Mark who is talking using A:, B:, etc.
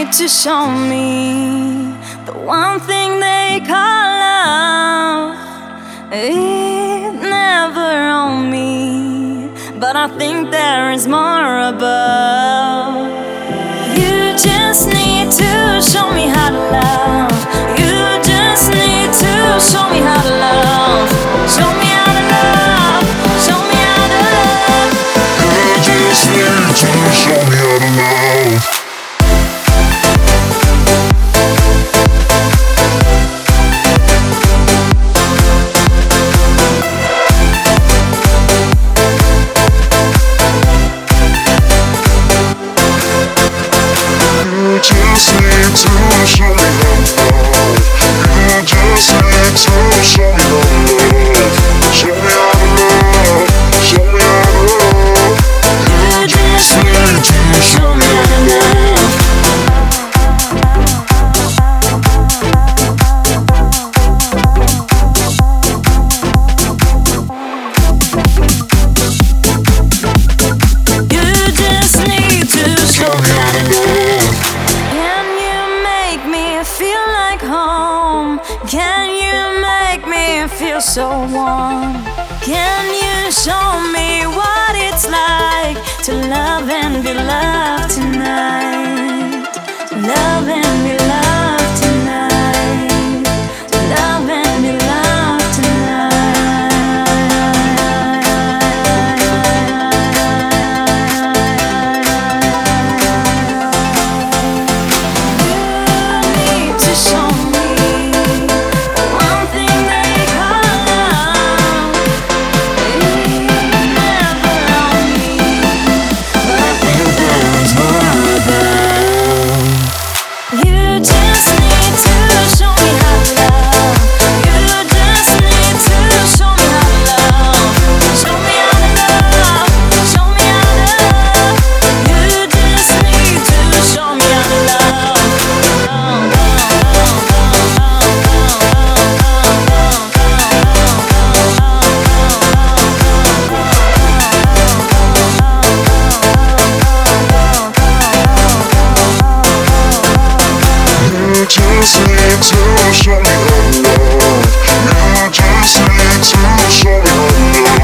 A: need to show me the one thing they call love. It never on me, but I think there is more above. You just need to show me how to love. You just need to show me how to love. Show me how to love. Show me how to love.
B: You just need to show me how to love. You just need to show me how to love. You just need to show me how to love. Show me how to love. Show me how to love. You just need to show me how to love.
A: You just need to
B: Show me how to love.
A: Can you make me feel like home? Can you make me feel so warm? Can you show me what it's like to love and be loved tonight? Love and be loved tonight. Love and be loved tonight. You need to show me the one thing they call love. It never on me, but I think there is more above. You just need to show me how to love. You just need to show me how to love. Show me how to love. Show me how to love. You just need to show me how to love.
B: You just need to show me how to love. You just need to show me how to love.